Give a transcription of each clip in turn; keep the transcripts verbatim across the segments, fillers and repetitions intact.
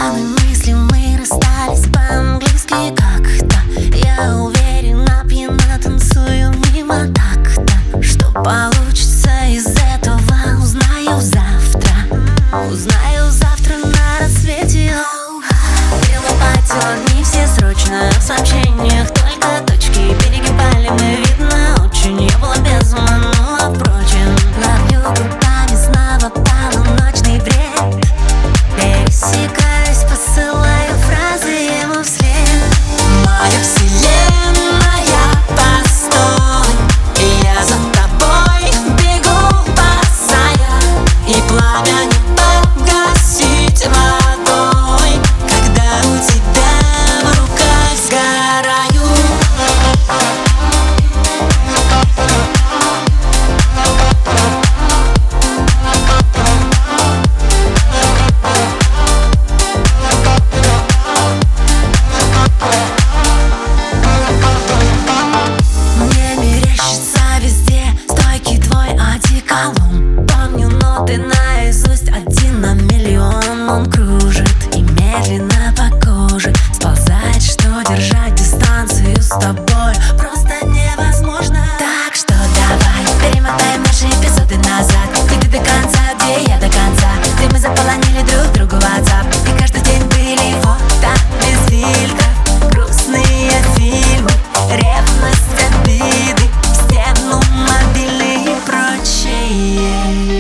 Странные мысли, мы расстались по-английски как-то. Я уверена, пьяна танцую мимо такта. Что получится из этого, узнаю завтра. Узнаю завтра на рассвете. Перелопатил огни все срочно. В сообщениях только точки перегибали мы, видно, очень. Я была без ума, ну а впрочем, ловлю губами снова полуночный бред. Пересекаюсь, посылаю фразы ему вслед. Моя вселенная, постой, и я за тобой бегу босая. И пламя не погасить водой, когда у тебя в руках сгораю. Помню ноты наизусть, один на миллион. Он кружит и медленно по коже сползает. Что держать дистанцию с тобой просто невозможно. Так что давай перемотаем наши эпизоды назад. Где ты до конца, где я до конца. Где мы заполонили друг другу WhatsApp. И каждый день были фото без фильтров. Грустные фильмы, ревность, обиды, в стену мобильные и прочее.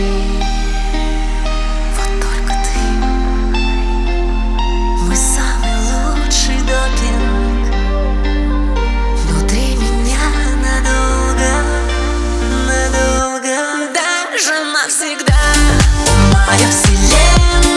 Вот только ты, мой самый лучший допинг. Внутри меня надолго, надолго, даже навсегда. Моя вселенная.